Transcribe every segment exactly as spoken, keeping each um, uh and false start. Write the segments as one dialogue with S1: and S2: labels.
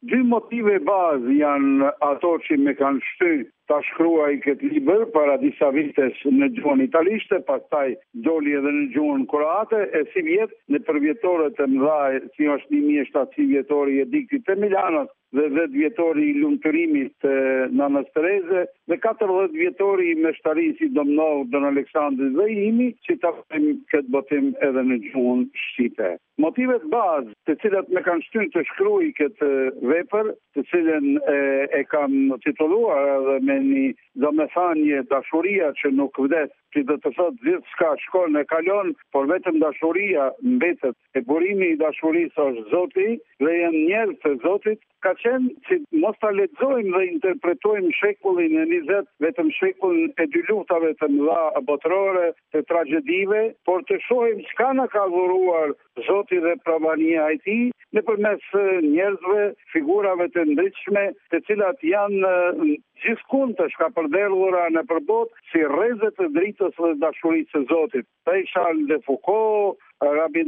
S1: Dy motive bazë janë ato që me kanë shty ta shkruaj këtë libër para disa vitesh në gjuhën italishte, pastaj doli edhe në gjuhën kroate, e si vjet në përvjetoret e mëdha, si është një mijë e shtatëqind vjetori i Ediktit të Milanës dhe dhjetë vjetori i lumturimit të Nanës Tereze dhe katërdhjetë vjetori i meshtarisë i Domnov Don Aleksandrit dhe imi, që ta bëjmë këtë botim edhe në gjuhën shqipe. Motivet bazë të cilat me kanë shtyrë të shkruaj këtë vepër, të cilën e, e kam titulluar edhe me një domethënie dashuria që nuk vdes, që do të thotë gjithçka shkon e kalon, por vetëm dashuria mbetet. E burimi i dashurisë është Zoti dhe janë njerëz të Zotit, ka qenë që mos ta lexojmë dhe interpretojmë shekullin e njëzet, vetëm shekullin e dy luftave të mëdha botërore, të tragjedive, por të shohim çka na ka dhuruar Zoti dhe provania e tij nëpërmes njerëzve, figurave të ndritshme, të cilat janë gjithkund të shkapërderdhura në përbot si rreze të dritës dhe dashurisë së Zotit. Charles de Foucault, Rabin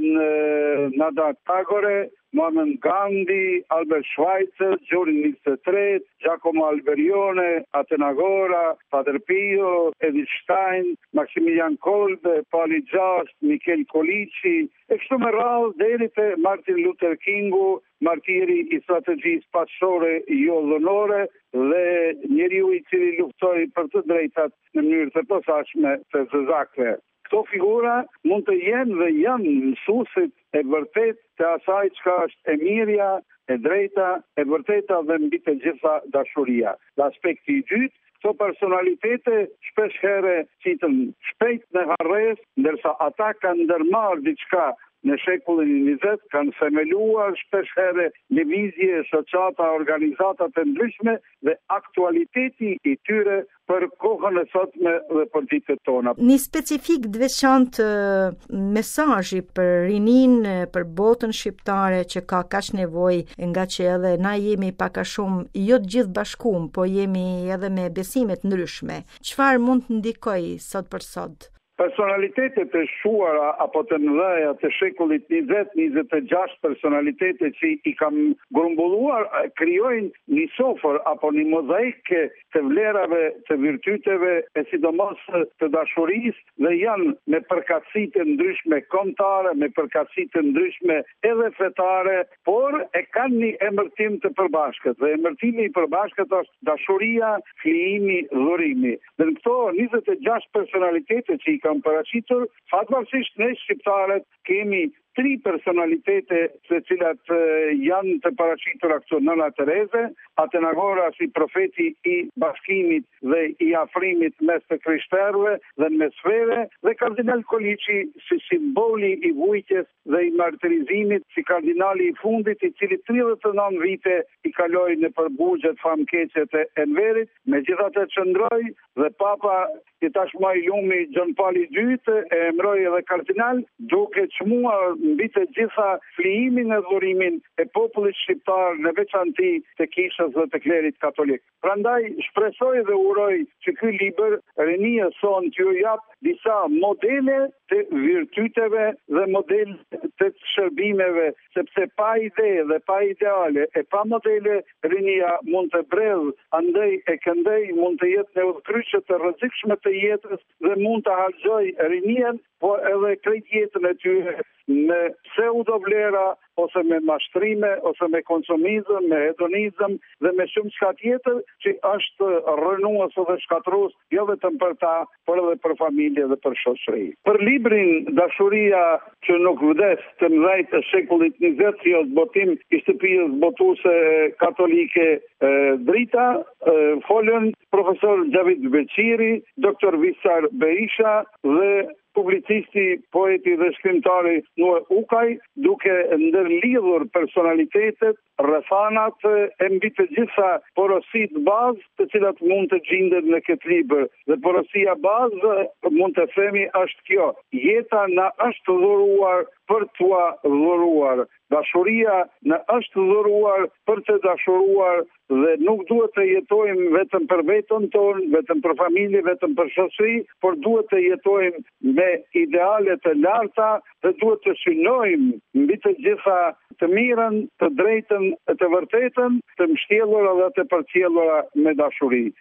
S1: Nada Tagore, Mohamed Gandhi, Albert Schweitzer, Gjuri njëzet e tretë, Giacomo Alberione, Atenagora, Padre Pio, Edith Stein, Maximilian Kolbe, Pali Gjast, Michel Colici, e kështu me radhë deri te Martin Luther Kingu, martiri i strategjisë pasore jo dhënore dhe njeriu i cili luftoi për të drejtat në mënyrë të posaçme të zezakëve. Këto figura mund të jenë dhe janë mësuesit e vërtet të asaj çka është e mirja, e drejta, e vërteta dhe mbi të gjitha dashuria. Dhe aspekti i dytë, këto personalitete shpesh herë citën shpejt në harres, ndërsa ata kanë ndërmarrë diçka në shekullin e njëzet, kanë themeluar shpesh herë lëvizje, shoqata, organizata të ndryshme dhe aktualiteti i tyre për kohën e sotme dhe për ditët tona.
S2: Një specifik të veçantë mesazhi për rinin, për botën shqiptare që ka kaq nevojë, nga që edhe na jemi pak a shumë jo të gjithë bashkuar, po jemi edhe me besime të ndryshme. Çfarë mund të ndikojë sot për sot?
S1: Personalitetet e shuara apo të mëdha të shekullit njëzet, njëzet e gjashtë personalitete që i kam grumbulluar krijojnë një sofër apo një mozaike të vlerave, të virtyteve e sidomos të dashurisë dhe janë me përkatësi të ndryshme kombëtare, me përkatësi të ndryshme edhe fetare, por e kanë një emërtim të përbashkët dhe emërtimi i përbashkët është dashuria, flijimi, dhurimi. Dhe në këto njëzet e gjashtë personalitete që i kam paraqitur, fatmirësisht ne shqiptarët kemi tri personalitete të cilat janë të paraqitura këtu: Nëna Tereze, Atenagora si profeti i bashkimit dhe i afrimit mes të krishterëve dhe mesfere, dhe kardinal Colici si simboli i vujtjes dhe i martirizimit, si kardinali i fundit i cili tridhjetë e nëntë vite i kaloi në përbugjet famkeqet e Enverit, megjithatë çndroi dhe papa i tashmë i lumi Gjon Paul i dytë e emëroi edhe kardinal, duke çmuar mbi të gjitha flijimin e dhurimin e popullit shqiptar, në veçanti të kishës dhe të klerit katolik. Prandaj shpresoj dhe uroj që ky libër rinia son t'ju jap disa modele të virtyteve dhe modele të shërbimeve, sepse pa ide dhe pa ideale e pa modele, rinia mund të bredh, andej e këndej mund të jetë në udhkryqe të rrezikshme të jetës dhe mund të harxhoj rinien, po edhe krejt jetën e tyre me pseudo vlera ose me mashtrime, ose me konsumizëm, me hedonizëm dhe me shumë çka tjetër që është rrënues dhe shkatrues jo vetëm për ta, por edhe për familje dhe për shoqëri. Për librin Dashuria që nuk vdes të mëdhejt të shekullit njëzet, si është botim i shtëpisë botuese katolike e, Drita, e, folën profesor Xhavid Beqiri, doktor Visar Berisha dhe publicisti, poeti dhe shkrimtari Nue Ukaj, duke ndërlidhur personalitetet, rrethanat e mbi të gjitha porosit bazë të cilat mund të gjenden në këtë libër. Dhe porosia bazë mund të themi është kjo: jeta na është dhuruar për t'ua dhuruar. Dashuria na është dhuruar për të dashuruar dhe nuk duhet të jetojmë vetëm për veten tonë, vetëm për familje, vetëm për shoqëri, por duhet të jetojmë me me ideale të larta dhe duhet të synojmë mbi të gjitha të mirën, të drejtën, të vërtetën, të mbështjellura dhe të përcjellura me dashuri.